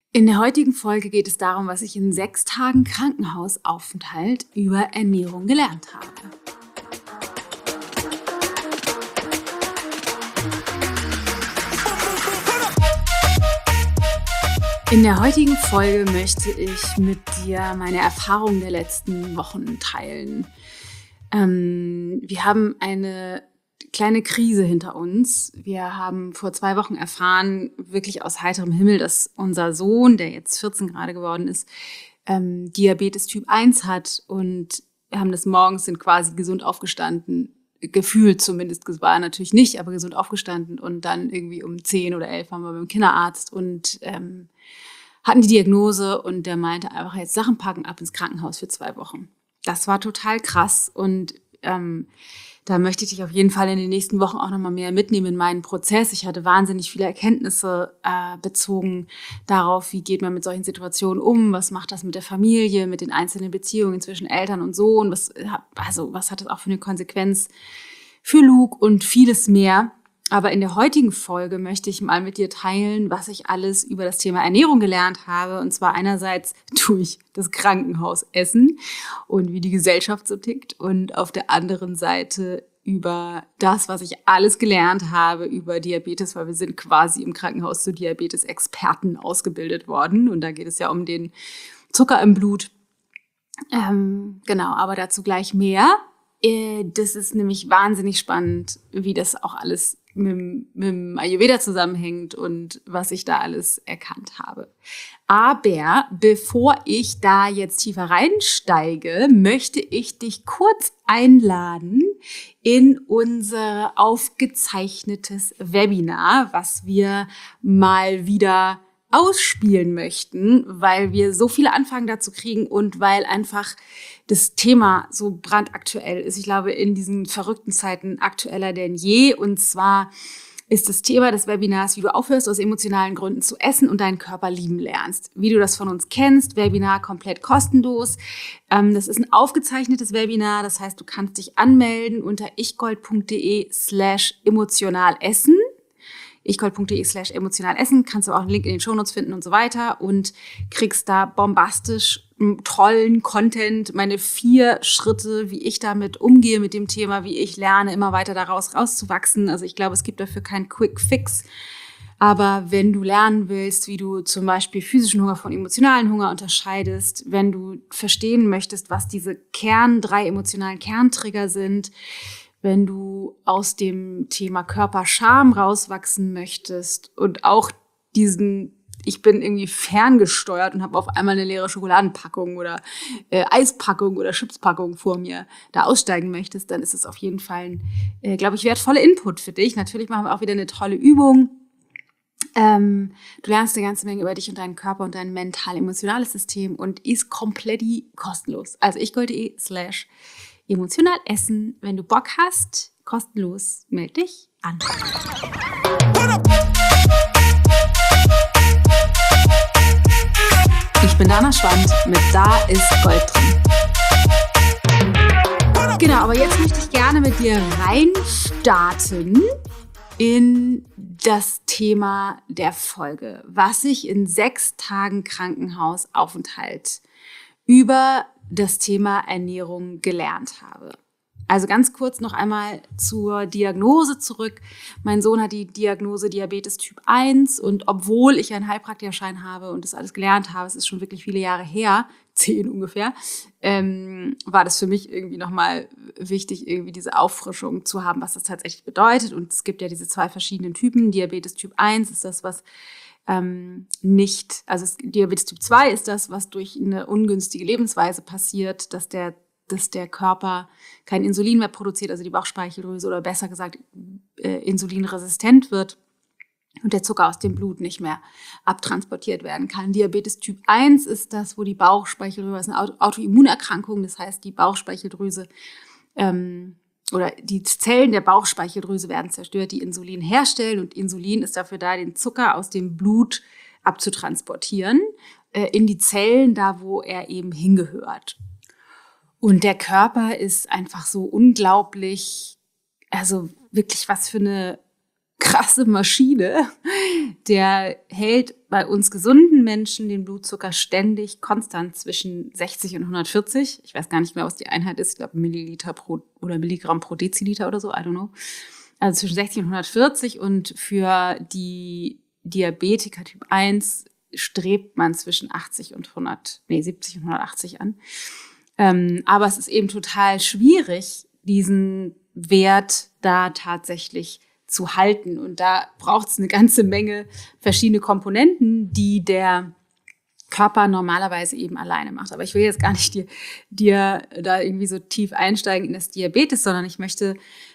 In der heutigen Folge geht es darum, was ich in 6 Tagen Krankenhausaufenthalt über Ernährung gelernt habe. In der heutigen Folge möchte ich mit dir meine Erfahrungen der letzten Wochen teilen. Wir haben eine kleine Krise hinter uns. Wir haben vor 2 Wochen erfahren, wirklich aus heiterem Himmel, dass unser Sohn, der jetzt 14 gerade geworden ist, Diabetes Typ 1 hat. Und wir haben das morgens, sind quasi gesund aufgestanden, gefühlt zumindest, war natürlich nicht, aber gesund aufgestanden. Und dann irgendwie um 10 oder 11 waren wir beim Kinderarzt und hatten die Diagnose und der meinte einfach, jetzt Sachen packen, ab ins Krankenhaus für 2 Wochen. Das war total krass und da möchte ich dich auf jeden Fall in den nächsten Wochen auch nochmal mehr mitnehmen in meinen Prozess. Ich hatte wahnsinnig viele Erkenntnisse bezogen darauf, wie geht man mit solchen Situationen um, was macht das mit der Familie, mit den einzelnen Beziehungen zwischen Eltern und Sohn, was hat das auch für eine Konsequenz für Luke und vieles mehr. Aber in der heutigen Folge möchte ich mal mit dir teilen, was ich alles über das Thema Ernährung gelernt habe. Und zwar einerseits durch das Krankenhausessen und wie die Gesellschaft so tickt. Und auf der anderen Seite über das, was ich alles gelernt habe über Diabetes, weil wir sind quasi im Krankenhaus zu Diabetes-Experten ausgebildet worden. Und da geht es ja um den Zucker im Blut. Genau, aber dazu gleich mehr. Das ist nämlich wahnsinnig spannend, wie das auch alles mit dem Ayurveda zusammenhängt und was ich da alles erkannt habe. Aber bevor ich da jetzt tiefer reinsteige, möchte ich dich kurz einladen in unser aufgezeichnetes Webinar, was wir mal wieder ausspielen möchten, weil wir so viele Anfragen dazu kriegen und weil einfach das Thema so brandaktuell ist. Ich glaube, in diesen verrückten Zeiten aktueller denn je. Und zwar ist das Thema des Webinars, wie du aufhörst, aus emotionalen Gründen zu essen und deinen Körper lieben lernst. Wie du das von uns kennst, Webinar komplett kostenlos. Das ist ein aufgezeichnetes Webinar, das heißt, du kannst dich anmelden unter ichgold.de/emotionalessen. ichgold.de/emotionalessen, kannst du auch einen Link in den Shownotes finden und so weiter und kriegst da bombastisch tollen Content, meine 4 Schritte, wie ich damit umgehe mit dem Thema, wie ich lerne, immer weiter daraus rauszuwachsen. Also ich glaube, es gibt dafür keinen Quick Fix. Aber wenn du lernen willst, wie du zum Beispiel physischen Hunger von emotionalen Hunger unterscheidest, wenn du verstehen möchtest, was diese 3 emotionalen Kerntrigger sind, wenn du aus dem Thema Körperscham rauswachsen möchtest und auch ich bin irgendwie ferngesteuert und habe auf einmal eine leere Schokoladenpackung oder Eispackung oder Chipspackung vor mir, da aussteigen möchtest, dann ist es auf jeden Fall ein, glaube ich, wertvoller Input für dich. Natürlich machen wir auch wieder eine tolle Übung. Du lernst eine ganze Menge über dich und deinen Körper und dein mental-emotionales System und ist komplett kostenlos. Also ichgold.de/emotionalessen. Wenn du Bock hast, kostenlos, melde dich an. Ich bin Dana Schwand mit Da ist Gold drin. Genau, aber jetzt möchte ich gerne mit dir reinstarten in das Thema der Folge, was ich in 6 Tagen Krankenhausaufenthalt über das Thema Ernährung gelernt habe. Also ganz kurz noch einmal zur Diagnose zurück. Mein Sohn hat die Diagnose Diabetes Typ 1 und obwohl ich einen Heilpraktikerschein habe und das alles gelernt habe, es ist schon wirklich viele Jahre her, 10 ungefähr, war das für mich irgendwie nochmal wichtig, irgendwie diese Auffrischung zu haben, was das tatsächlich bedeutet. Und es gibt ja diese 2 verschiedenen Typen. Diabetes Typ 1 ist das, was Diabetes Typ 2 ist das, was durch eine ungünstige Lebensweise passiert, dass der Körper kein Insulin mehr produziert, also die Bauchspeicheldrüse oder besser gesagt insulinresistent wird und der Zucker aus dem Blut nicht mehr abtransportiert werden kann. Diabetes Typ 1 ist das, wo die Bauchspeicheldrüse, das ist eine Autoimmunerkrankung, das heißt die Bauchspeicheldrüse oder die Zellen der Bauchspeicheldrüse werden zerstört, die Insulin herstellen und Insulin ist dafür da, den Zucker aus dem Blut abzutransportieren in die Zellen, da wo er eben hingehört. Und der Körper ist einfach so unglaublich, also wirklich was für eine krasse Maschine. Der hält bei uns gesunden Menschen den Blutzucker ständig konstant zwischen 60 und 140. Ich weiß gar nicht mehr, was die Einheit ist. Ich glaube, Milliliter oder Milligramm pro Deziliter oder so. I don't know. Also zwischen 60 und 140. Und für die Diabetiker Typ 1 strebt man zwischen 70 und 180 an. Aber es ist eben total schwierig, diesen Wert da tatsächlich zu halten. Und da braucht es eine ganze Menge verschiedene Komponenten, die der Körper normalerweise eben alleine macht. Aber ich will jetzt gar nicht dir da irgendwie so tief einsteigen in das Diabetes, sondern ich möchte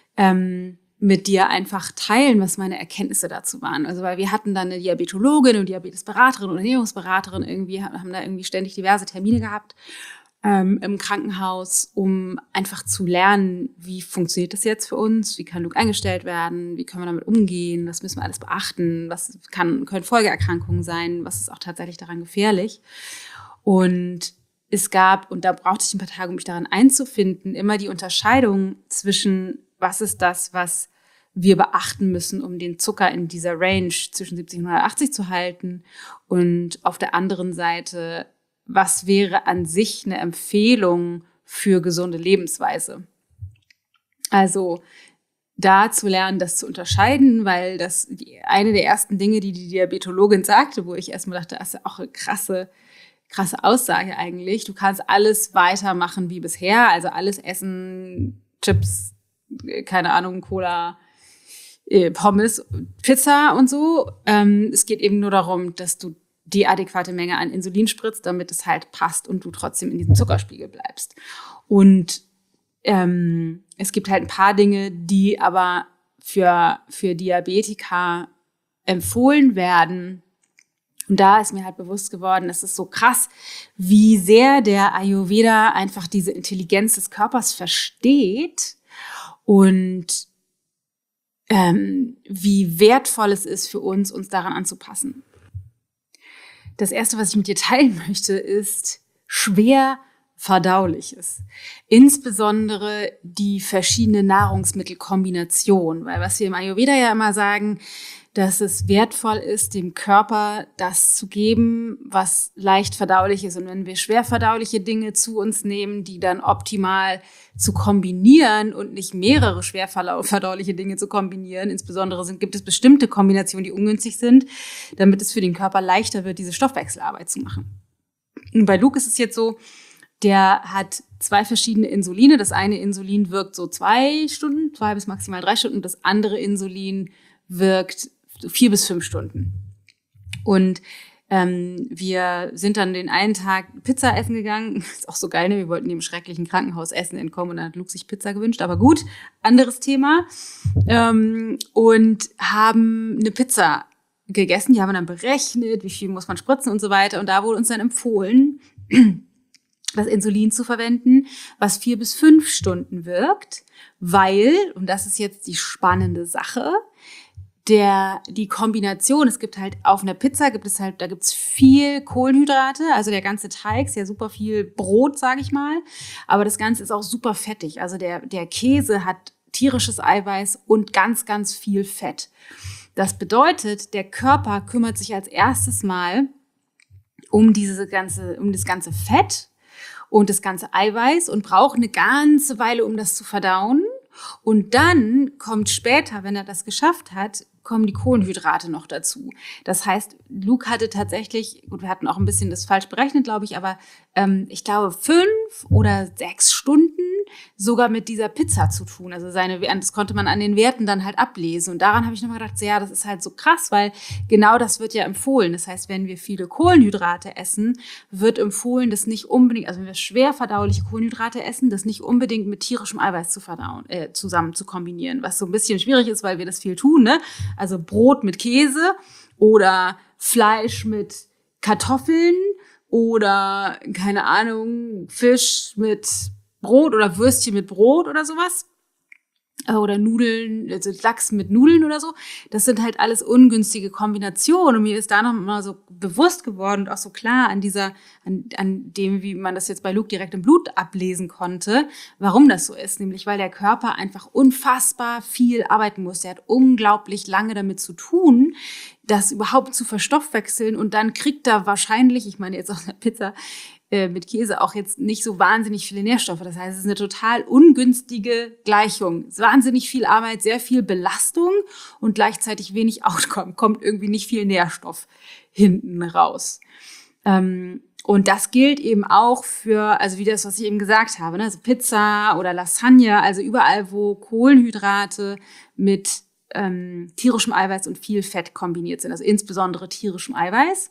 mit dir einfach teilen, was meine Erkenntnisse dazu waren. Also weil wir hatten dann eine Diabetologin und Diabetesberaterin und Ernährungsberaterin, haben da irgendwie ständig diverse Termine gehabt im Krankenhaus, um einfach zu lernen, wie funktioniert das jetzt für uns, wie kann Luke eingestellt werden, wie können wir damit umgehen, was müssen wir alles beachten, was können Folgeerkrankungen sein, was ist auch tatsächlich daran gefährlich. Und es gab, und da brauchte ich ein paar Tage, um mich daran einzufinden, immer die Unterscheidung zwischen, was ist das, was wir beachten müssen, um den Zucker in dieser Range zwischen 70 und 180 zu halten, und auf der anderen Seite, was wäre an sich eine Empfehlung für gesunde Lebensweise. Also da zu lernen, das zu unterscheiden, weil das eine der ersten Dinge, die Diabetologin sagte, wo ich erstmal dachte, das ist ja auch eine krasse Aussage eigentlich. Du kannst alles weitermachen wie bisher, also alles essen, Chips, keine Ahnung, Cola, Pommes, Pizza und so. Es geht eben nur darum, dass du die adäquate Menge an Insulin spritzt, damit es halt passt und du trotzdem in diesem Zuckerspiegel bleibst. Und es gibt halt ein paar Dinge, die aber für Diabetiker empfohlen werden. Und da ist mir halt bewusst geworden, es ist so krass, wie sehr der Ayurveda einfach diese Intelligenz des Körpers versteht und wie wertvoll es ist für uns daran anzupassen. Das Erste, was ich mit dir teilen möchte, ist schwer Verdauliches. Insbesondere die verschiedenen Nahrungsmittelkombinationen. Weil was wir im Ayurveda ja immer sagen, dass es wertvoll ist, dem Körper das zu geben, was leicht verdaulich ist. Und wenn wir schwer verdauliche Dinge zu uns nehmen, die dann optimal zu kombinieren und nicht mehrere schwer verdauliche Dinge zu kombinieren, insbesondere gibt es bestimmte Kombinationen, die ungünstig sind, damit es für den Körper leichter wird, diese Stoffwechselarbeit zu machen. Und bei Luke ist es jetzt so, der hat 2 verschiedene Insuline. Das eine Insulin wirkt so 2 Stunden, 2 bis maximal 3 Stunden. Das andere Insulin wirkt 4 bis 5 Stunden. Und wir sind dann den einen Tag Pizza essen gegangen. Ist auch so geil, ne? Wir wollten dem schrecklichen Krankenhausessen entkommen und dann hat Luke sich Pizza gewünscht. Aber gut, anderes Thema. Und haben eine Pizza gegessen. Die haben wir dann berechnet, wie viel muss man spritzen und so weiter. Und da wurde uns dann empfohlen, das Insulin zu verwenden, was 4 bis 5 Stunden wirkt, weil, und das ist jetzt die spannende Sache, die Kombination, es gibt halt auf einer Pizza, da gibt's viel Kohlenhydrate, also der ganze Teig ist ja super viel Brot, sage ich mal, aber das Ganze ist auch super fettig, also der Käse hat tierisches Eiweiß und ganz, ganz viel Fett. Das bedeutet, der Körper kümmert sich als erstes mal um das ganze Fett und das ganze Eiweiß und braucht eine ganze Weile, um das zu verdauen. Und dann kommt später, wenn er das geschafft hat, kommen die Kohlenhydrate noch dazu. Das heißt, Luke hatte tatsächlich, gut, wir hatten auch ein bisschen das falsch berechnet, glaube ich, aber ich glaube 5 oder 6 Stunden sogar mit dieser Pizza zu tun. Also das konnte man an den Werten dann halt ablesen. Und daran habe ich nochmal gedacht, ja, das ist halt so krass, weil genau das wird ja empfohlen. Das heißt, wenn wir viele Kohlenhydrate essen, wird empfohlen, das nicht unbedingt, also wenn wir schwer verdauliche Kohlenhydrate essen, das nicht unbedingt mit tierischem Eiweiß zusammen zu kombinieren. Was so ein bisschen schwierig ist, weil wir das viel tun, ne? Also Brot mit Käse oder Fleisch mit Kartoffeln oder, keine Ahnung, Fisch mit Brot oder Würstchen mit Brot oder sowas. oder Nudeln, also Lachs mit Nudeln oder so. Das sind halt alles ungünstige Kombinationen. Und mir ist da noch mal so bewusst geworden und auch so klar an dem, wie man das jetzt bei Luke direkt im Blut ablesen konnte, warum das so ist. Nämlich, weil der Körper einfach unfassbar viel arbeiten muss. Der hat unglaublich lange damit zu tun, das überhaupt zu verstoffwechseln. Und dann kriegt er wahrscheinlich, ich meine jetzt aus einer Pizza, mit Käse auch jetzt nicht so wahnsinnig viele Nährstoffe. Das heißt, es ist eine total ungünstige Gleichung. Es ist wahnsinnig viel Arbeit, sehr viel Belastung und gleichzeitig wenig Outcome. Kommt irgendwie nicht viel Nährstoff hinten raus. Und das gilt eben auch für, also wie das, was ich eben gesagt habe, ne? Also Pizza oder Lasagne, also überall, wo Kohlenhydrate mit tierischem Eiweiß und viel Fett kombiniert sind, also insbesondere tierischem Eiweiß.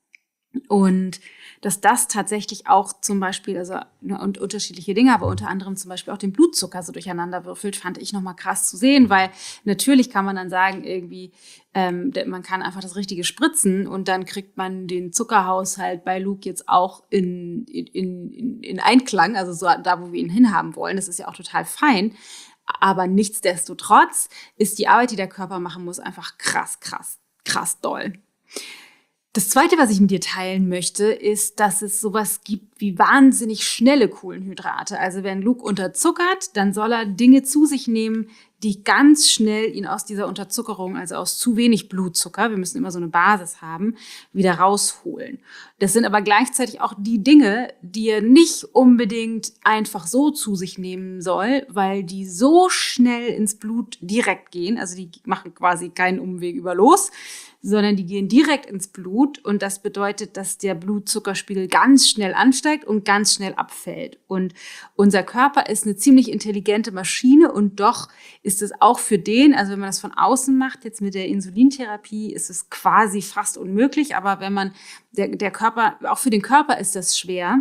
Und dass das tatsächlich auch zum Beispiel, also und unterschiedliche Dinge, aber unter anderem zum Beispiel auch den Blutzucker so durcheinander würfelt, fand ich nochmal krass zu sehen, weil natürlich kann man dann sagen, irgendwie, man kann einfach das Richtige spritzen und dann kriegt man den Zuckerhaushalt bei Luke jetzt auch in Einklang, also so da, wo wir ihn hinhaben wollen. Das ist ja auch total fein. Aber nichtsdestotrotz ist die Arbeit, die der Körper machen muss, einfach krass doll. Das Zweite, was ich mit dir teilen möchte, ist, dass es sowas gibt wie wahnsinnig schnelle Kohlenhydrate. Also wenn Luke unterzuckert, dann soll er Dinge zu sich nehmen, die ganz schnell ihn aus dieser Unterzuckerung, also aus zu wenig Blutzucker, wir müssen immer so eine Basis haben, wieder rausholen. Das sind aber gleichzeitig auch die Dinge, die er nicht unbedingt einfach so zu sich nehmen soll, weil die so schnell ins Blut direkt gehen, also die machen quasi keinen Umweg über los, sondern die gehen direkt ins Blut und das bedeutet, dass der Blutzuckerspiegel ganz schnell ansteigt und ganz schnell abfällt. Und unser Körper ist eine ziemlich intelligente Maschine und doch ist es auch für den, also wenn man das von außen macht, jetzt mit der Insulintherapie, ist es quasi fast unmöglich, aber wenn man, der Körper, auch für den Körper ist das schwer,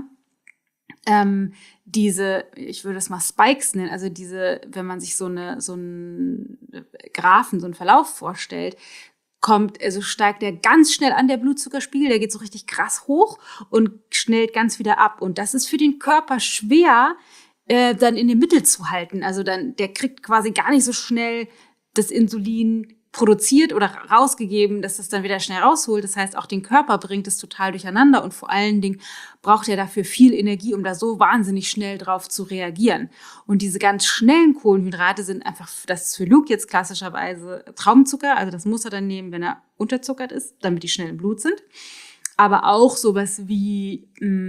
ich würde das mal Spikes nennen, also wenn man sich so einen Graphen, so einen Verlauf vorstellt, steigt der ganz schnell an, der Blutzuckerspiegel, der geht so richtig krass hoch und schnellt ganz wieder ab. Und das ist für den Körper schwer, dann in der Mitte zu halten. Also der kriegt quasi gar nicht so schnell das Insulin produziert oder rausgegeben, dass das dann wieder schnell rausholt. Das heißt, auch den Körper bringt es total durcheinander und vor allen Dingen braucht er dafür viel Energie, um da so wahnsinnig schnell drauf zu reagieren. Und diese ganz schnellen Kohlenhydrate sind einfach, das ist für Luke jetzt klassischerweise Traubenzucker, also das muss er dann nehmen, wenn er unterzuckert ist, damit die schnell im Blut sind. Aber auch sowas wie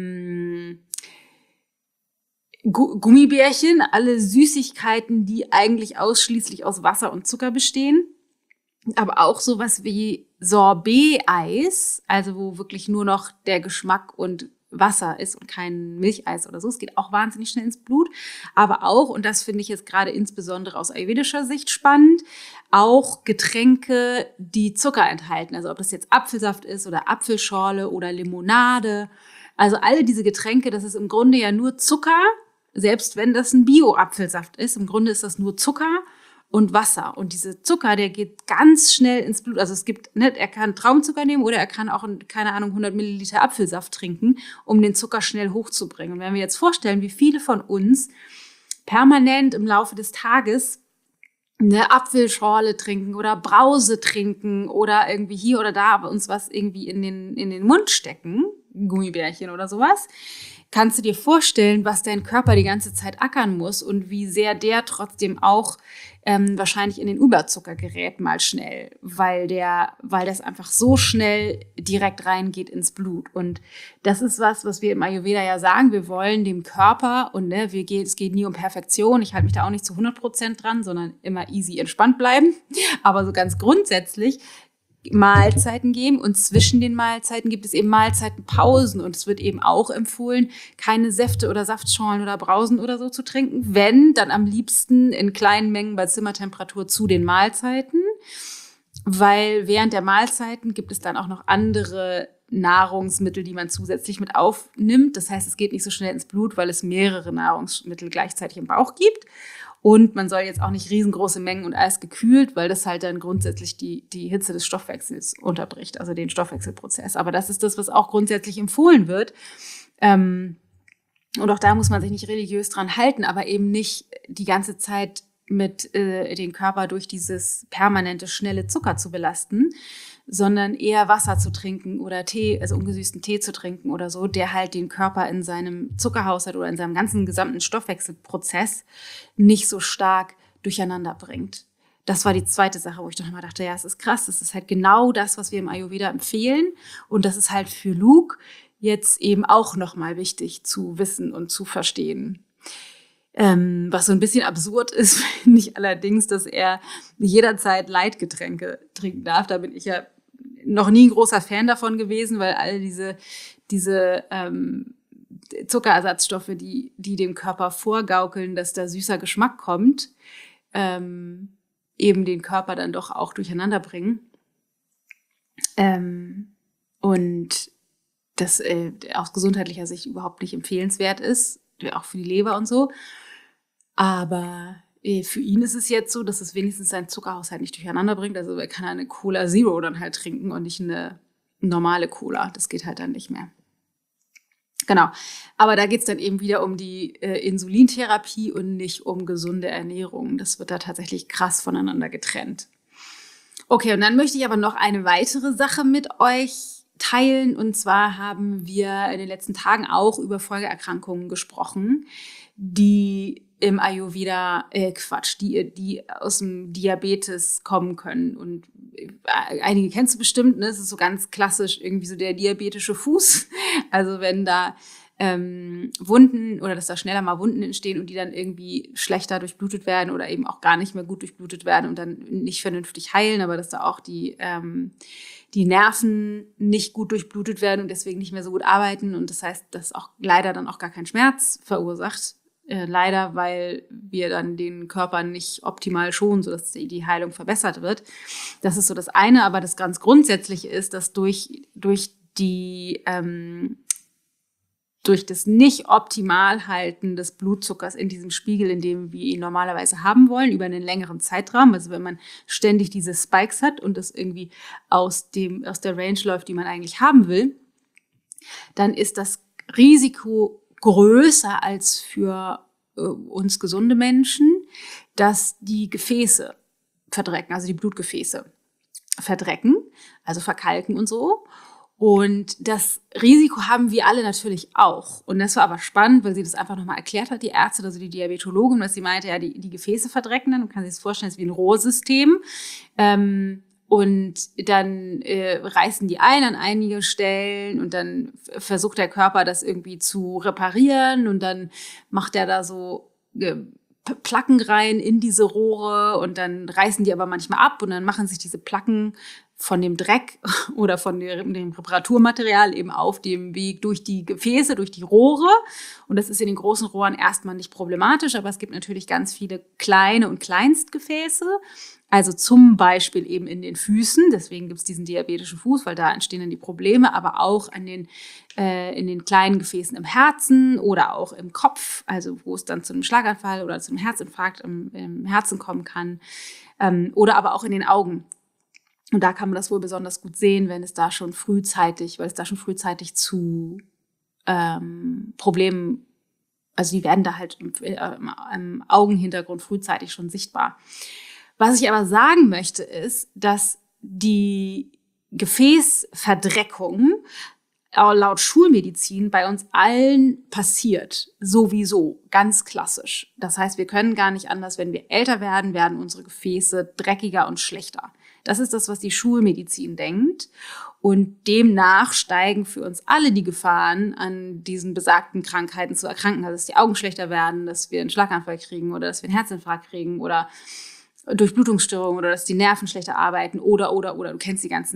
Gummibärchen, alle Süßigkeiten, die eigentlich ausschließlich aus Wasser und Zucker bestehen. Aber auch sowas wie Sorbet-Eis, also wo wirklich nur noch der Geschmack und Wasser ist und kein Milcheis oder so. Es geht auch wahnsinnig schnell ins Blut. Aber auch, und das finde ich jetzt gerade insbesondere aus ayurvedischer Sicht spannend, auch Getränke, die Zucker enthalten. Also ob das jetzt Apfelsaft ist oder Apfelschorle oder Limonade. Also alle diese Getränke, das ist im Grunde ja nur Zucker, selbst wenn das ein Bio-Apfelsaft ist. Im Grunde ist das nur Zucker und Wasser. Und diese Zucker, der geht ganz schnell ins Blut. Also es gibt, ne, er kann Traubenzucker nehmen oder er kann auch, keine Ahnung, 100 Milliliter Apfelsaft trinken, um den Zucker schnell hochzubringen. Und wenn wir jetzt vorstellen, wie viele von uns permanent im Laufe des Tages eine Apfelschorle trinken oder Brause trinken oder irgendwie hier oder da uns was irgendwie in den Mund stecken, Gummibärchen oder sowas, kannst du dir vorstellen, was dein Körper die ganze Zeit ackern muss und wie sehr der trotzdem auch wahrscheinlich in den Überzucker gerät mal schnell, weil das einfach so schnell direkt reingeht ins Blut. Und das ist was wir im Ayurveda ja sagen, wir wollen dem Körper, und es geht nie um Perfektion, ich halte mich da auch nicht zu 100% dran, sondern immer easy entspannt bleiben, aber so ganz grundsätzlich Mahlzeiten geben und zwischen den Mahlzeiten gibt es eben Mahlzeitenpausen und es wird eben auch empfohlen, keine Säfte oder Saftschorlen oder Brausen oder so zu trinken, wenn, dann am liebsten in kleinen Mengen bei Zimmertemperatur zu den Mahlzeiten, weil während der Mahlzeiten gibt es dann auch noch andere Nahrungsmittel, die man zusätzlich mit aufnimmt. Das heißt, es geht nicht so schnell ins Blut, weil es mehrere Nahrungsmittel gleichzeitig im Bauch gibt. Und man soll jetzt auch nicht riesengroße Mengen und alles gekühlt, weil das halt dann grundsätzlich die Hitze des Stoffwechsels unterbricht, also den Stoffwechselprozess. Aber das ist das, was auch grundsätzlich empfohlen wird. Und auch da muss man sich nicht religiös dran halten, aber eben nicht die ganze Zeit den Körper durch dieses permanente, schnelle Zucker zu belasten, sondern eher Wasser zu trinken oder Tee, also ungesüßten Tee zu trinken oder so, der halt den Körper in seinem Zuckerhaushalt oder in seinem ganzen gesamten Stoffwechselprozess nicht so stark durcheinander bringt. Das war die zweite Sache, wo ich dann mal dachte, ja, es ist krass, das ist halt genau das, was wir im Ayurveda empfehlen. Und das ist halt für Luke jetzt eben auch nochmal wichtig zu wissen und zu verstehen. Was so ein bisschen absurd ist, finde ich allerdings, dass er jederzeit Leitgetränke trinken darf. Da bin ich ja noch nie ein großer Fan davon gewesen, weil all diese Zuckerersatzstoffe, die dem Körper vorgaukeln, dass da süßer Geschmack kommt, eben den Körper dann doch auch durcheinander bringen. Und das aus gesundheitlicher Sicht überhaupt nicht empfehlenswert ist, auch für die Leber und so. Aber für ihn ist es jetzt so, dass es wenigstens seinen Zuckerhaushalt nicht durcheinander bringt. Also er kann eine Cola Zero dann halt trinken und nicht eine normale Cola. Das geht halt dann nicht mehr. Genau. Aber da geht es dann eben wieder um die Insulintherapie und nicht um gesunde Ernährung. Das wird da tatsächlich krass voneinander getrennt. Okay, und dann möchte ich aber noch eine weitere Sache mit euch teilen. Und zwar haben wir in den letzten Tagen auch über Folgeerkrankungen gesprochen, die im Ayurveda, die aus dem Diabetes kommen können. Und einige kennst du bestimmt, ne? Es ist so ganz klassisch irgendwie so der diabetische Fuß. Also wenn da Wunden oder dass da schneller mal Wunden entstehen und die dann irgendwie schlechter durchblutet werden oder eben auch gar nicht mehr gut durchblutet werden und dann nicht vernünftig heilen, aber dass da auch die Nerven nicht gut durchblutet werden und deswegen nicht mehr so gut arbeiten und das heißt, dass auch leider dann auch gar keinen Schmerz verursacht. Leider, weil wir dann den Körper nicht optimal schonen, sodass die Heilung verbessert wird. Das ist so das eine, aber das ganz Grundsätzliche ist, dass durch das nicht optimal halten des Blutzuckers in diesem Spiegel, in dem wir ihn normalerweise haben wollen, über einen längeren Zeitraum, also wenn man ständig diese Spikes hat und das irgendwie aus der Range läuft, die man eigentlich haben will, dann ist das Risiko größer als für uns gesunde Menschen, dass die Gefäße verdrecken, also die Blutgefäße verdrecken, also verkalken und so. Und das Risiko haben wir alle natürlich auch. Und das war aber spannend, weil sie das einfach nochmal erklärt hat, die Ärztin, also die Diabetologin, dass sie meinte, ja, die Gefäße verdrecken dann, man kann sich das vorstellen, es ist wie ein Rohrsystem. Und dann reißen die ein an einige Stellen und dann versucht der Körper das irgendwie zu reparieren und dann macht er da so Placken rein in diese Rohre und dann reißen die aber manchmal ab und dann machen sich diese Placken von dem Dreck oder von dem Reparaturmaterial eben auf dem Weg durch die Gefäße, durch die Rohre. Und das ist in den großen Rohren erstmal nicht problematisch, aber es gibt natürlich ganz viele kleine und Kleinstgefäße. Also zum Beispiel eben in den Füßen, deswegen gibt es diesen diabetischen Fuß, weil da entstehen dann die Probleme, aber auch in den kleinen Gefäßen im Herzen oder auch im Kopf, also wo es dann zu einem Schlaganfall oder zu einem Herzinfarkt im Herzen kommen kann, oder aber auch in den Augen. Und da kann man das wohl besonders gut sehen, weil es da schon frühzeitig zu Problemen, also die werden da halt im Augenhintergrund frühzeitig schon sichtbar. Was ich aber sagen möchte, ist, dass die Gefäßverdreckung laut Schulmedizin bei uns allen passiert, sowieso, ganz klassisch. Das heißt, wir können gar nicht anders, wenn wir älter werden, werden unsere Gefäße dreckiger und schlechter. Das ist das, was die Schulmedizin denkt. Und demnach steigen für uns alle die Gefahren, an diesen besagten Krankheiten zu erkranken. Also, dass die Augen schlechter werden, dass wir einen Schlaganfall kriegen oder dass wir einen Herzinfarkt kriegen oder Durchblutungsstörungen oder dass die Nerven schlechter arbeiten oder. Du kennst die ganzen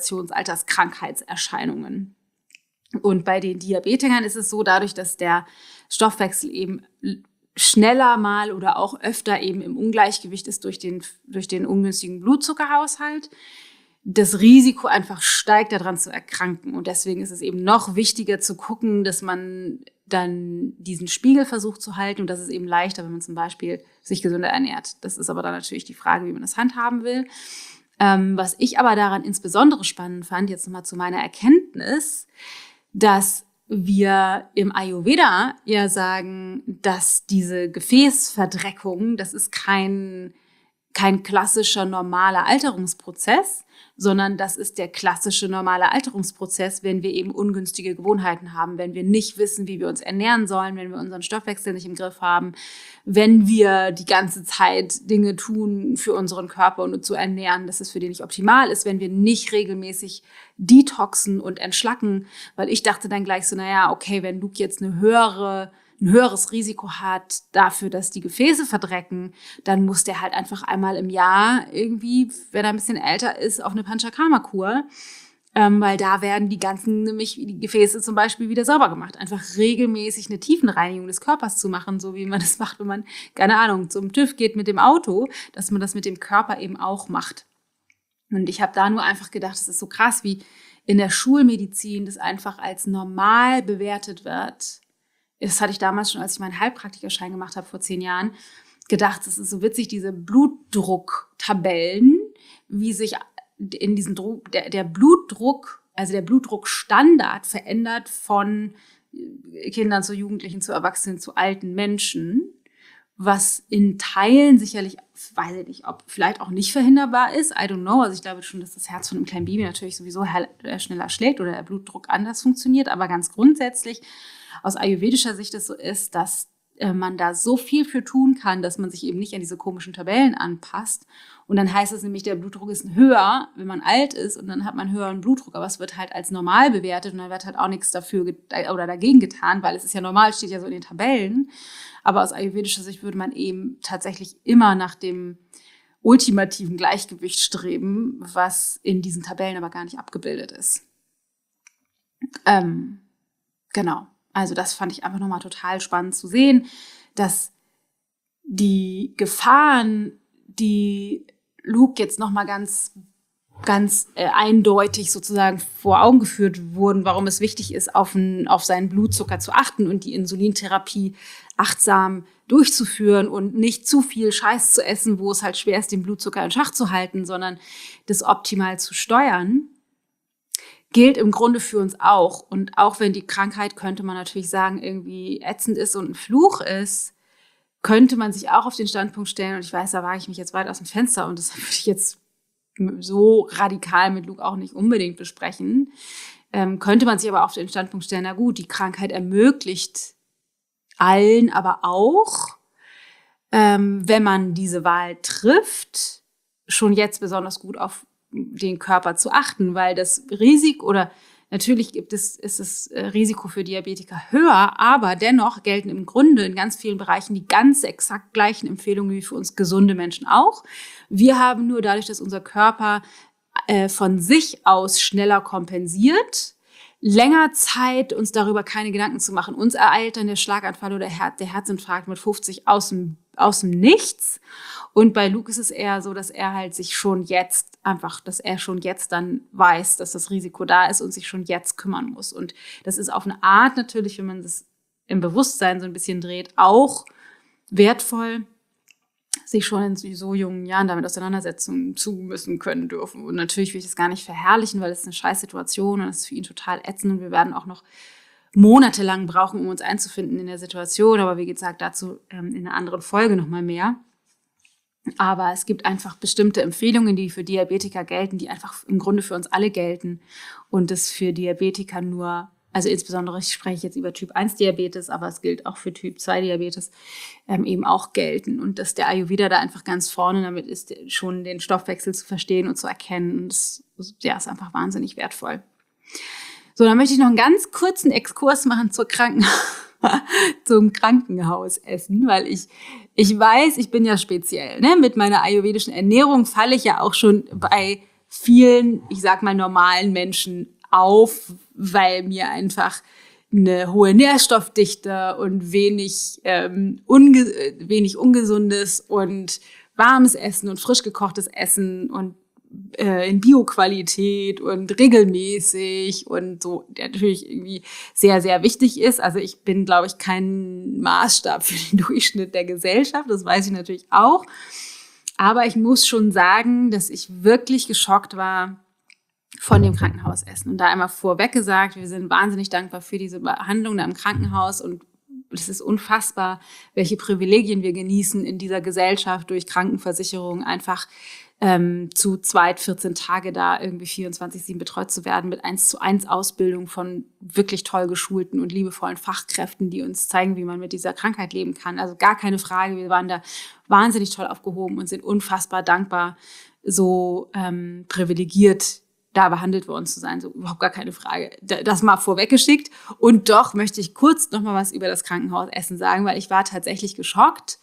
Zivilisations-Alterskrankheitserscheinungen. Und bei den Diabetikern ist es so, dadurch, dass der Stoffwechsel eben schneller mal oder auch öfter eben im Ungleichgewicht ist durch den ungünstigen Blutzuckerhaushalt, das Risiko einfach steigt, daran zu erkranken. Und deswegen ist es eben noch wichtiger zu gucken, dass man dann diesen Spiegel versucht zu halten. Und das ist eben leichter, wenn man zum Beispiel sich gesünder ernährt. Das ist aber dann natürlich die Frage, wie man das handhaben will. Was ich aber daran insbesondere spannend fand, jetzt nochmal zu meiner Erkenntnis, dass wir im Ayurveda ja sagen, dass diese Gefäßverdreckung, das ist kein klassischer normaler Alterungsprozess, sondern das ist der klassische normale Alterungsprozess, wenn wir eben ungünstige Gewohnheiten haben, wenn wir nicht wissen, wie wir uns ernähren sollen, wenn wir unseren Stoffwechsel nicht im Griff haben, wenn wir die ganze Zeit Dinge tun für unseren Körper und uns so ernähren, dass es für den nicht optimal ist, wenn wir nicht regelmäßig detoxen und entschlacken, weil ich dachte dann gleich so, naja, okay, wenn Luke jetzt ein höheres Risiko hat dafür, dass die Gefäße verdrecken, dann muss der halt einfach einmal im Jahr irgendwie, wenn er ein bisschen älter ist, auf eine Panchakarma-Kur, weil da werden nämlich die Gefäße zum Beispiel wieder sauber gemacht. Einfach regelmäßig eine Tiefenreinigung des Körpers zu machen, so wie man das macht, wenn man, keine Ahnung, zum TÜV geht mit dem Auto, dass man das mit dem Körper eben auch macht. Und ich habe da nur einfach gedacht, es ist so krass, wie in der Schulmedizin das einfach als normal bewertet wird. Das hatte ich damals schon, als ich meinen Heilpraktikerschein gemacht habe vor 10 Jahren, gedacht, das ist so witzig, diese Blutdrucktabellen, wie sich in diesen der Blutdruck, also der Blutdruckstandard verändert von Kindern zu Jugendlichen, zu Erwachsenen, zu alten Menschen, was in Teilen sicherlich, weiß ich nicht, ob vielleicht auch nicht verhinderbar ist, I don't know. Also ich glaube schon, dass das Herz von einem kleinen Baby natürlich sowieso schneller schlägt oder der Blutdruck anders funktioniert, aber ganz grundsätzlich aus ayurvedischer Sicht es so ist, dass man da so viel für tun kann, dass man sich eben nicht an diese komischen Tabellen anpasst. Und dann heißt es nämlich, der Blutdruck ist höher, wenn man alt ist, und dann hat man höheren Blutdruck. Aber es wird halt als normal bewertet und dann wird halt auch nichts dafür oder dagegen getan, weil es ist ja normal, steht ja so in den Tabellen. Aber aus ayurvedischer Sicht würde man eben tatsächlich immer nach dem ultimativen Gleichgewicht streben, was in diesen Tabellen aber gar nicht abgebildet ist. Genau. Also das fand ich einfach nochmal total spannend zu sehen, dass die Gefahren, die Luke jetzt nochmal ganz eindeutig sozusagen vor Augen geführt wurden, warum es wichtig ist, auf seinen Blutzucker zu achten und die Insulintherapie achtsam durchzuführen und nicht zu viel Scheiß zu essen, wo es halt schwer ist, den Blutzucker in Schach zu halten, sondern das optimal zu steuern, gilt im Grunde für uns auch. Und auch wenn die Krankheit, könnte man natürlich sagen, irgendwie ätzend ist und ein Fluch ist, könnte man sich auch auf den Standpunkt stellen, und ich weiß, da wage ich mich jetzt weit aus dem Fenster und das würde ich jetzt so radikal mit Luke auch nicht unbedingt besprechen, könnte man sich aber auf den Standpunkt stellen, na gut, die Krankheit ermöglicht allen aber auch, wenn man diese Wahl trifft, schon jetzt besonders gut auf den Körper zu achten, weil das Risiko, oder natürlich ist das Risiko für Diabetiker höher, aber dennoch gelten im Grunde in ganz vielen Bereichen die ganz exakt gleichen Empfehlungen wie für uns gesunde Menschen auch. Wir haben nur dadurch, dass unser Körper von sich aus schneller kompensiert, länger Zeit, uns darüber keine Gedanken zu machen. Uns ereilt dann der Schlaganfall oder der Herzinfarkt mit 50 aus dem Nichts. Und bei Luke ist es eher so, dass er halt dass er schon jetzt dann weiß, dass das Risiko da ist und sich schon jetzt kümmern muss. Und das ist auf eine Art natürlich, wenn man das im Bewusstsein so ein bisschen dreht, auch wertvoll, sich schon in so jungen Jahren damit auseinandersetzen zu müssen können dürfen. Und natürlich will ich das gar nicht verherrlichen, weil es ist eine Scheißsituation und es ist für ihn total ätzend und wir werden auch noch monatelang brauchen, um uns einzufinden in der Situation. Aber wie gesagt, dazu in einer anderen Folge nochmal mehr. Aber es gibt einfach bestimmte Empfehlungen, die für Diabetiker gelten, die einfach im Grunde für uns alle gelten. Und das für Diabetiker nur, also insbesondere, ich spreche jetzt über Typ 1 Diabetes, aber es gilt auch für Typ 2 Diabetes, eben auch gelten. Und dass der Ayurveda da einfach ganz vorne damit ist, schon den Stoffwechsel zu verstehen und zu erkennen. Und das ist einfach wahnsinnig wertvoll. So, dann möchte ich noch einen ganz kurzen Exkurs machen zum Krankenhausessen, weil ich weiß, ich bin ja speziell, ne? Mit meiner ayurvedischen Ernährung falle ich ja auch schon bei vielen, ich sag mal, normalen Menschen auf, weil mir einfach eine hohe Nährstoffdichte und wenig ungesundes und warmes Essen und frisch gekochtes Essen und in Bioqualität und regelmäßig und so, der natürlich irgendwie sehr, sehr wichtig ist. Also ich bin, glaube ich, kein Maßstab für den Durchschnitt der Gesellschaft, das weiß ich natürlich auch. Aber ich muss schon sagen, dass ich wirklich geschockt war, von dem Krankenhausessen. Und da einmal vorweg gesagt, wir sind wahnsinnig dankbar für diese Behandlung da im Krankenhaus und es ist unfassbar, welche Privilegien wir genießen in dieser Gesellschaft durch Krankenversicherung, einfach zu zweit 14 Tage da irgendwie 24/7 betreut zu werden mit 1:1 Ausbildung von wirklich toll geschulten und liebevollen Fachkräften, die uns zeigen, wie man mit dieser Krankheit leben kann. Also gar keine Frage, wir waren da wahnsinnig toll aufgehoben und sind unfassbar dankbar, so privilegiert da behandelt worden zu sein, so überhaupt gar keine Frage. Das mal vorweggeschickt. Und doch möchte ich kurz noch mal was über das Krankenhausessen sagen, weil ich war tatsächlich geschockt.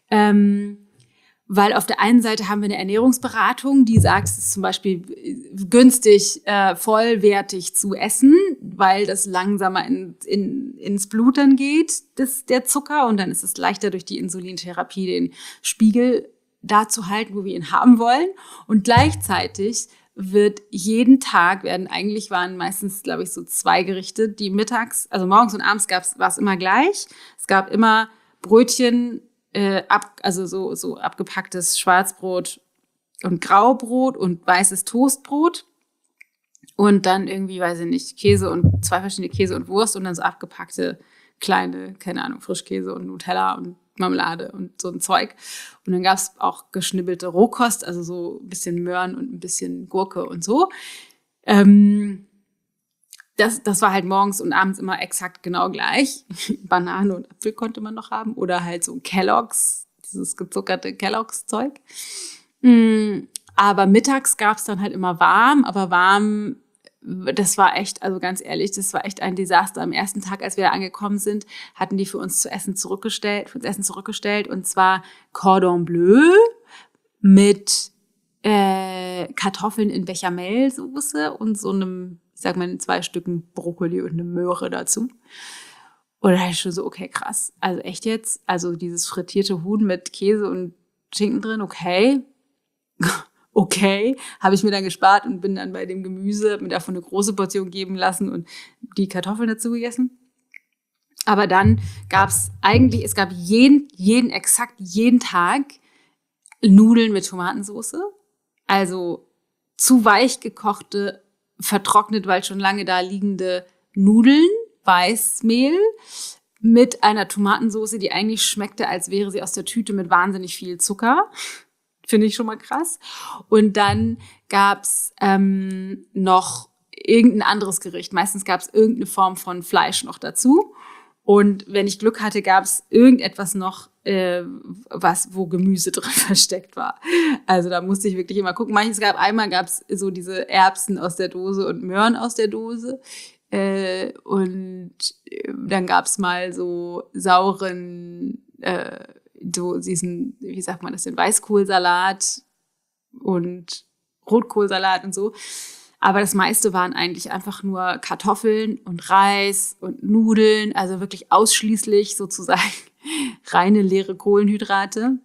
Weil auf der einen Seite haben wir eine Ernährungsberatung, die sagt, es ist zum Beispiel günstig, vollwertig zu essen, weil das langsamer ins Blut dann geht, der Zucker. Und dann ist es leichter durch die Insulintherapie den Spiegel da zu halten, wo wir ihn haben wollen. Und gleichzeitig waren meistens, glaube ich, so 2 Gerichte, die mittags, also morgens und abends war es immer gleich. Es gab immer Brötchen, also so abgepacktes Schwarzbrot und Graubrot und weißes Toastbrot und dann irgendwie, weiß ich nicht, Käse und 2 verschiedene Käse und Wurst und dann so abgepackte kleine, keine Ahnung, Frischkäse und Nutella und Marmelade und so ein Zeug. Und dann gab es auch geschnibbelte Rohkost, also so ein bisschen Möhren und ein bisschen Gurke und so. Das war halt morgens und abends immer exakt genau gleich. Banane und Apfel konnte man noch haben. Oder halt so Kellogg's, dieses gezuckerte Kellogg's-Zeug. Aber mittags gab es dann halt immer warm. Aber warm, das war echt, also ganz ehrlich, das war echt ein Desaster. Am ersten Tag, als wir da angekommen sind, hatten die für uns Essen zurückgestellt. Und zwar Cordon Bleu mit Kartoffeln in Bechamelsoße und so einem, ich sag mal, 2 Stücken Brokkoli und eine Möhre dazu. Und da ist schon so, okay, krass. Also echt jetzt? Also dieses frittierte Huhn mit Käse und Schinken drin, okay. Okay, habe ich mir dann gespart und bin dann bei dem Gemüse, mir davon eine große Portion geben lassen und die Kartoffeln dazu gegessen. Aber dann es gab exakt jeden Tag Nudeln mit Tomatensauce. Also zu weich gekochte, vertrocknet, weil schon lange da liegende Nudeln, Weißmehl mit einer Tomatensauce, die eigentlich schmeckte, als wäre sie aus der Tüte mit wahnsinnig viel Zucker. Finde ich schon mal krass. Und dann gab's noch irgendein anderes Gericht. Meistens gab's irgendeine Form von Fleisch noch dazu. Und wenn ich Glück hatte, gab's irgendetwas noch, wo Gemüse drin versteckt war. Also da musste ich wirklich immer gucken. Einmal gab's so diese Erbsen aus der Dose und Möhren aus der Dose. Und dann gab's mal so sauren, so diesen, wie sagt man das denn, Weißkohlsalat und Rotkohlsalat und so. Aber das meiste waren eigentlich einfach nur Kartoffeln und Reis und Nudeln, also wirklich ausschließlich sozusagen reine leere Kohlenhydrate.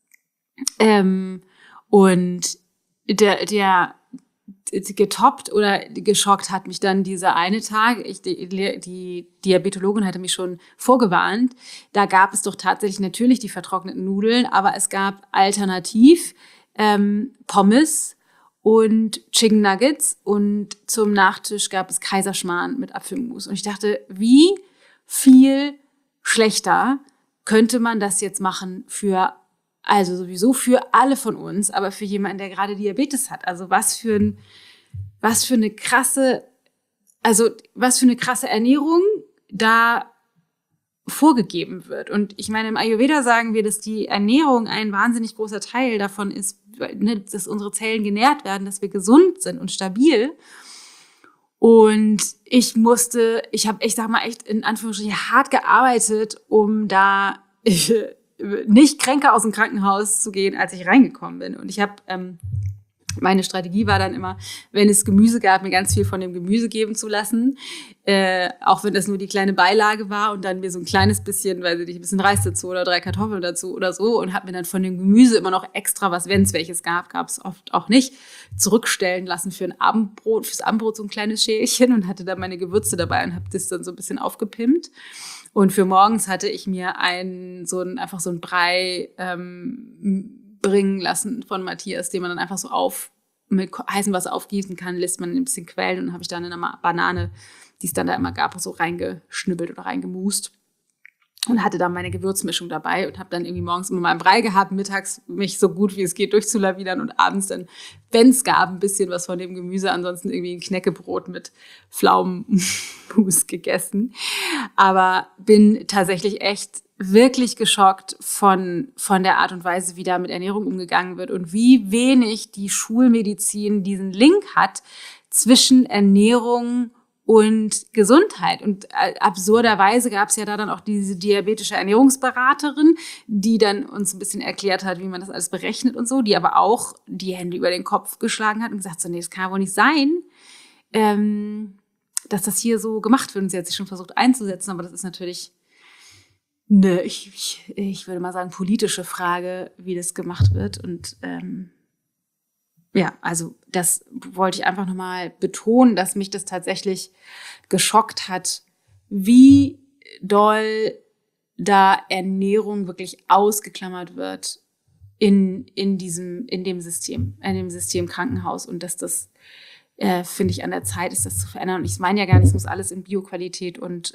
Und der getoppt oder geschockt hat mich dann dieser eine Tag. Die Diabetologin hatte mich schon vorgewarnt. Da gab es doch tatsächlich natürlich die vertrockneten Nudeln, aber es gab alternativ Pommes und Chicken Nuggets und zum Nachtisch gab es Kaiserschmarrn mit Apfelmus. Und ich dachte, wie viel schlechter könnte man das jetzt machen also sowieso für alle von uns, aber für jemanden, der gerade Diabetes hat. Also was für eine krasse Ernährung da vorgegeben wird. Und ich meine, im Ayurveda sagen wir, dass die Ernährung ein wahnsinnig großer Teil davon ist, dass unsere Zellen genährt werden, dass wir gesund sind und stabil. Und ich habe, ich sag mal, echt in Anführungsstrichen hart gearbeitet, um da nicht kränker aus dem Krankenhaus zu gehen, als ich reingekommen bin. Und ich habe, meine Strategie war dann immer, wenn es Gemüse gab, mir ganz viel von dem Gemüse geben zu lassen. Auch wenn das nur die kleine Beilage war und dann mir so ein kleines bisschen, weiß ich nicht, ein bisschen Reis dazu oder 3 Kartoffeln dazu oder so und habe mir dann von dem Gemüse immer noch extra was, wenn es welches gab es oft auch nicht, zurückstellen lassen fürs Abendbrot so ein kleines Schälchen und hatte dann meine Gewürze dabei und habe das dann so ein bisschen aufgepimpt. Und für morgens hatte ich mir einfach so ein Brei bringen lassen von Matthias, den man dann einfach so mit heißem Wasser aufgießen kann, lässt man ein bisschen quellen und dann habe ich dann in eine Banane, die es dann da immer gab, so reingeschnibbelt oder reingemust. Und hatte dann meine Gewürzmischung dabei und habe dann irgendwie morgens immer mal einen Brei gehabt, mittags mich so gut wie es geht durchzulawinern und abends dann, wenn es gab, ein bisschen was von dem Gemüse, ansonsten irgendwie ein Knäckebrot mit Pflaumenmus gegessen. Aber bin tatsächlich echt wirklich geschockt von der Art und Weise, wie da mit Ernährung umgegangen wird und wie wenig die Schulmedizin diesen Link hat zwischen Ernährung und Gesundheit. Und absurderweise gab es ja da dann auch diese diabetische Ernährungsberaterin, die dann uns ein bisschen erklärt hat, wie man das alles berechnet und so, die aber auch die Hände über den Kopf geschlagen hat und gesagt so, nee, das kann ja wohl nicht sein, dass das hier so gemacht wird. Und sie hat sich schon versucht einzusetzen, aber das ist natürlich ich würde mal sagen, politische Frage, wie das gemacht wird. Und ja, also das wollte ich einfach nochmal betonen, dass mich das tatsächlich geschockt hat, wie doll da Ernährung wirklich ausgeklammert wird in dem System Krankenhaus und dass das, finde ich, an der Zeit ist, das zu verändern. Und ich meine ja gar nicht, es muss alles in Bioqualität und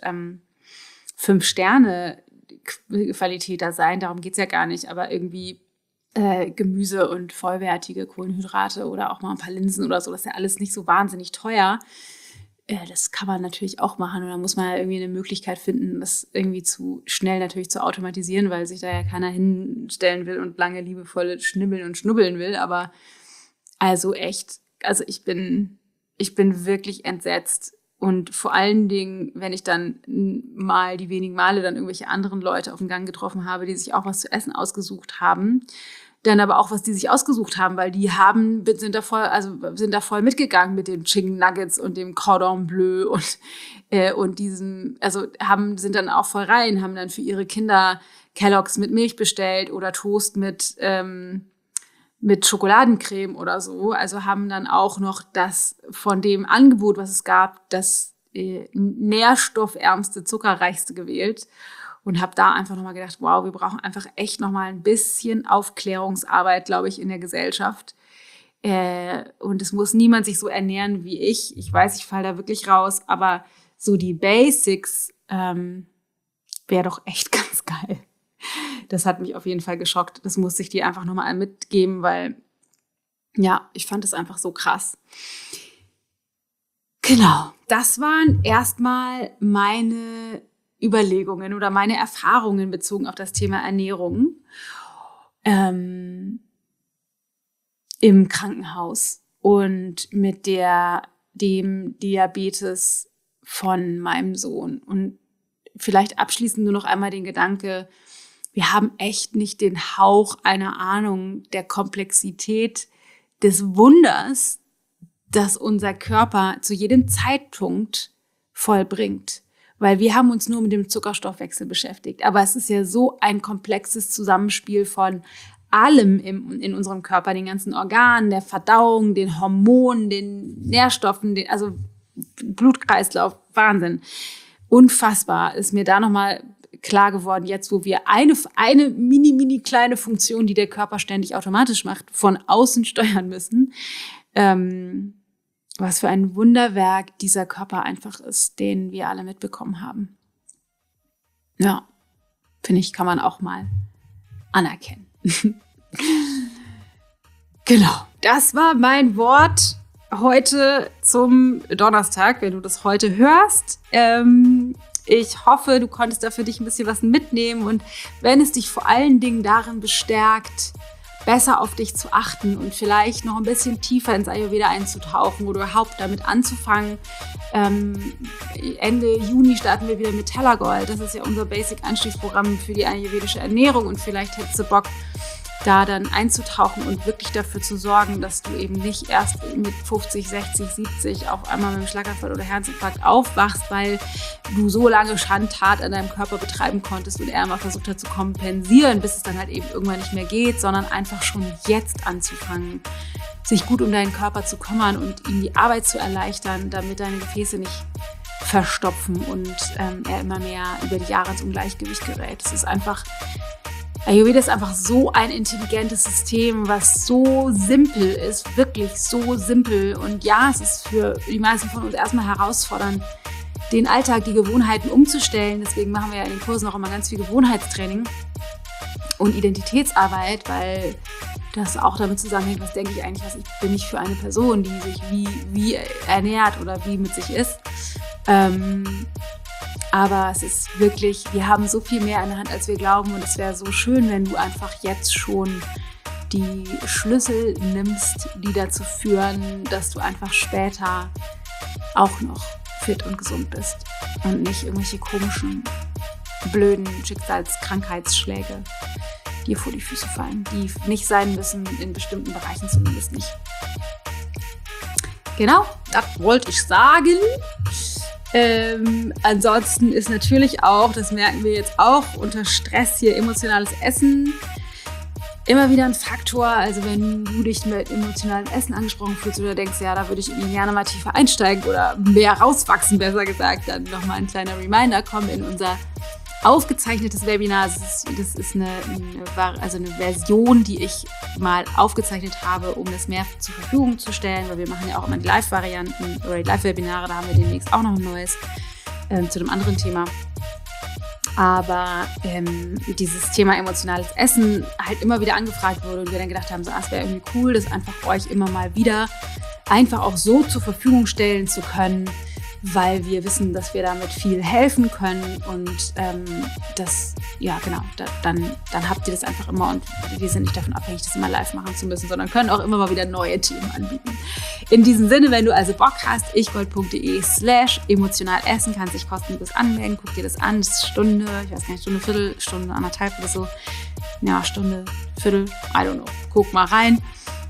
5-Sterne-Qualität da sein, darum geht's ja gar nicht, aber irgendwie Gemüse und vollwertige Kohlenhydrate oder auch mal ein paar Linsen oder so, das ist ja alles nicht so wahnsinnig teuer. Das kann man natürlich auch machen und da muss man ja irgendwie eine Möglichkeit finden, das irgendwie zu schnell natürlich zu automatisieren, weil sich da ja keiner hinstellen will und lange liebevoll schnibbeln und schnubbeln will, aber also echt, also ich bin wirklich entsetzt. Und vor allen Dingen, wenn ich dann mal die wenigen Male dann irgendwelche anderen Leute auf dem Gang getroffen habe, die sich auch was zu essen ausgesucht haben, dann aber auch, was die sich ausgesucht haben, weil die sind da voll mitgegangen mit den Chicken Nuggets und dem Cordon Bleu und diesem, also sind dann auch voll rein, haben dann für ihre Kinder Kellogg's mit Milch bestellt oder Toast mit Schokoladencreme oder so. Also haben dann auch noch das von dem Angebot, was es gab, das nährstoffärmste, zuckerreichste gewählt. Und habe da einfach nochmal gedacht, wow, wir brauchen einfach echt nochmal ein bisschen Aufklärungsarbeit, glaube ich, in der Gesellschaft. Und es muss niemand sich so ernähren wie ich. Ich weiß, ich falle da wirklich raus, aber so die Basics wäre doch echt ganz geil. Das hat mich auf jeden Fall geschockt. Das musste ich dir einfach nochmal mitgeben, weil, ja, ich fand es einfach so krass. Genau, das waren erstmal meine Überlegungen oder meine Erfahrungen bezogen auf das Thema Ernährung im Krankenhaus und mit dem Diabetes von meinem Sohn. Und vielleicht abschließend nur noch einmal den Gedanke, wir haben echt nicht den Hauch einer Ahnung der Komplexität des Wunders, das unser Körper zu jedem Zeitpunkt vollbringt. Weil wir haben uns nur mit dem Zuckerstoffwechsel beschäftigt. Aber es ist ja so ein komplexes Zusammenspiel von allem in unserem Körper, den ganzen Organen, der Verdauung, den Hormonen, den Nährstoffen, also Blutkreislauf, Wahnsinn. Unfassbar ist mir da nochmal klar geworden, jetzt wo wir eine mini kleine Funktion, die der Körper ständig automatisch macht, von außen steuern müssen. Was für ein Wunderwerk dieser Körper einfach ist, den wir alle mitbekommen haben. Ja, finde ich, kann man auch mal anerkennen. Genau, das war mein Wort heute zum Donnerstag, wenn du das heute hörst. Ich hoffe, du konntest da für dich ein bisschen was mitnehmen und wenn es dich vor allen Dingen darin bestärkt, besser auf dich zu achten und vielleicht noch ein bisschen tiefer ins Ayurveda einzutauchen oder überhaupt damit anzufangen. Ende Juni starten wir wieder mit Tellergold. Das ist ja unser Basic-Einstiegsprogramm für die ayurvedische Ernährung und vielleicht hättest du Bock, da dann einzutauchen und wirklich dafür zu sorgen, dass du eben nicht erst mit 50, 60, 70 auf einmal mit einem Schlaganfall oder Herzinfarkt aufwachst, weil du so lange Schandtat an deinem Körper betreiben konntest und er mal versucht hat zu kompensieren, bis es dann halt eben irgendwann nicht mehr geht, sondern einfach schon jetzt anzufangen, sich gut um deinen Körper zu kümmern und ihm die Arbeit zu erleichtern, damit deine Gefäße nicht verstopfen und er immer mehr über die Jahre ins Ungleichgewicht gerät. Es ist einfach Ayurveda ist einfach so ein intelligentes System, was so simpel ist, wirklich so simpel. Und ja, es ist für die meisten von uns erstmal herausfordernd, den Alltag, die Gewohnheiten umzustellen. Deswegen machen wir ja in den Kursen auch immer ganz viel Gewohnheitstraining und Identitätsarbeit, weil das auch damit zusammenhängt, was denke ich eigentlich, bin ich für eine Person, die sich wie ernährt oder wie mit sich ist. Aber es ist wirklich, wir haben so viel mehr in der Hand, als wir glauben. Und es wäre so schön, wenn du einfach jetzt schon die Schlüssel nimmst, die dazu führen, dass du einfach später auch noch fit und gesund bist. Und nicht irgendwelche komischen, blöden Schicksalskrankheitsschläge dir vor die Füße fallen, die nicht sein müssen, in bestimmten Bereichen zumindest nicht. Genau, das wollte ich sagen. Ansonsten ist natürlich auch, das merken wir jetzt auch, unter Stress hier emotionales Essen immer wieder ein Faktor. Also wenn du dich mit emotionalem Essen angesprochen fühlst oder denkst, ja, da würde ich irgendwie gerne mal tiefer einsteigen oder mehr rauswachsen, besser gesagt, dann nochmal ein kleiner Reminder, komm in unser aufgezeichnetes Webinar. Das ist eine Version, die ich mal aufgezeichnet habe, um das mehr zur Verfügung zu stellen, weil wir machen ja auch immer die Live-Varianten oder die Live-Webinare, da haben wir demnächst auch noch ein neues zu einem anderen Thema. Aber dieses Thema emotionales Essen halt immer wieder angefragt wurde und wir dann gedacht haben, so, es wäre irgendwie cool, das einfach euch immer mal wieder einfach auch so zur Verfügung stellen zu können, weil wir wissen, dass wir damit viel helfen können und dann habt ihr das einfach immer und wir sind nicht davon abhängig, das immer live machen zu müssen, sondern können auch immer mal wieder neue Themen anbieten. In diesem Sinne, wenn du also Bock hast, ichgold.de/emotional essen, kannst dich kostenlos anmelden, guck dir das an, das ist Stunde, ich weiß gar nicht, Stunde, Viertel, Stunde, anderthalb oder so, ja, Stunde, Viertel, I don't know, guck mal rein,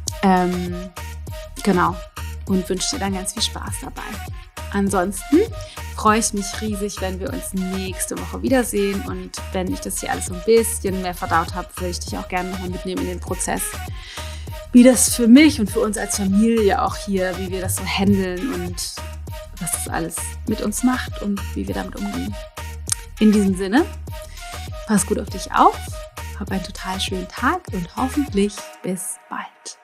genau, und wünsche dir dann ganz viel Spaß dabei. Ansonsten freue ich mich riesig, wenn wir uns nächste Woche wiedersehen und wenn ich das hier alles so ein bisschen mehr verdaut habe, würde ich dich auch gerne nochmal mitnehmen in den Prozess, wie das für mich und für uns als Familie auch hier, wie wir das so handeln und was das alles mit uns macht und wie wir damit umgehen. In diesem Sinne, pass gut auf dich auf, hab einen total schönen Tag und hoffentlich bis bald.